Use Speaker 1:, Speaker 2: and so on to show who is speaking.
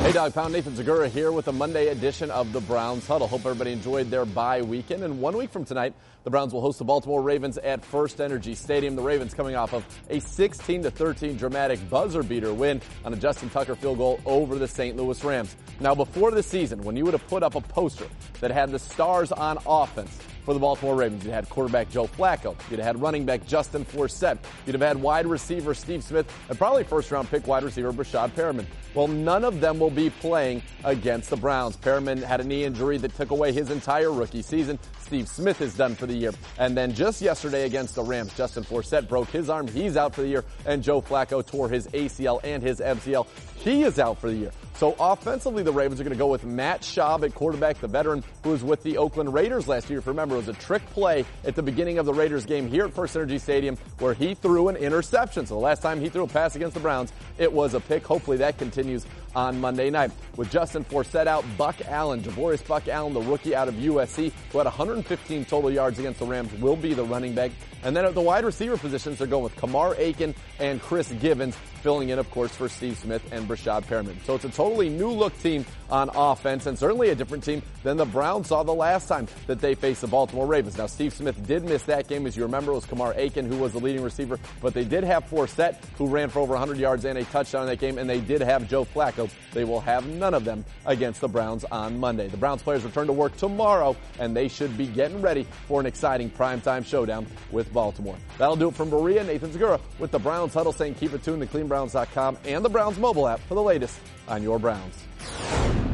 Speaker 1: Hey, Dog Pound, Nathan Zegura here with a Monday edition of the Browns Huddle. Hope everybody enjoyed their bye weekend. And 1 week from tonight, the Browns will host the Baltimore Ravens at First Energy Stadium. The Ravens coming off of a 16-13 dramatic buzzer beater win on a Justin Tucker field goal over the St. Louis Rams. Now, before the season, when you would have put up a poster that had the stars on offense for the Baltimore Ravens, you'd had quarterback Joe Flacco, you'd have had running back Justin Forsett, you'd have had wide receiver Steve Smith, and probably first-round pick wide receiver Breshad Perriman. Well, none of them will be playing against the Browns. Perriman had a knee injury that took away his entire rookie season. Steve Smith is done for the year. And then just yesterday against the Rams, Justin Forsett broke his arm. He's out for the year. And Joe Flacco tore his ACL and his MCL. He is out for the year. So offensively, the Ravens are going to go with Matt Schaub at quarterback, the veteran who was with the Oakland Raiders last year. If you remember, it was a trick play at the beginning of the Raiders game here at First Energy Stadium where he threw an interception. So the last time he threw a pass against the Browns, it was a pick. Hopefully that continues on Monday night. With Justin Forsett out, Buck Allen, Javorius Buck Allen, the rookie out of USC, who had 115 total yards against the Rams, will be the running back. And then at the wide receiver positions, they're going with Kamar Aiken and Chris Givens, filling in, of course, for Steve Smith and Breshad Perriman. So it's a totally new-look team on offense, and certainly a different team than the Browns saw the last time that they faced the Baltimore Ravens. Now, Steve Smith did miss that game. As you remember, it was Kamar Aiken who was the leading receiver, but they did have Forsett, who ran for over 100 yards and a touchdown in that game, and they did have Joe Flacco. They will have none of them against the Browns on Monday. The Browns players return to work tomorrow, and they should be getting ready for an exciting primetime showdown with Baltimore. That'll do it from Berea. Nathan Zegura with the Browns Huddle saying keep it tuned to CleanBrowns.com and the Browns mobile app for the latest on your Browns.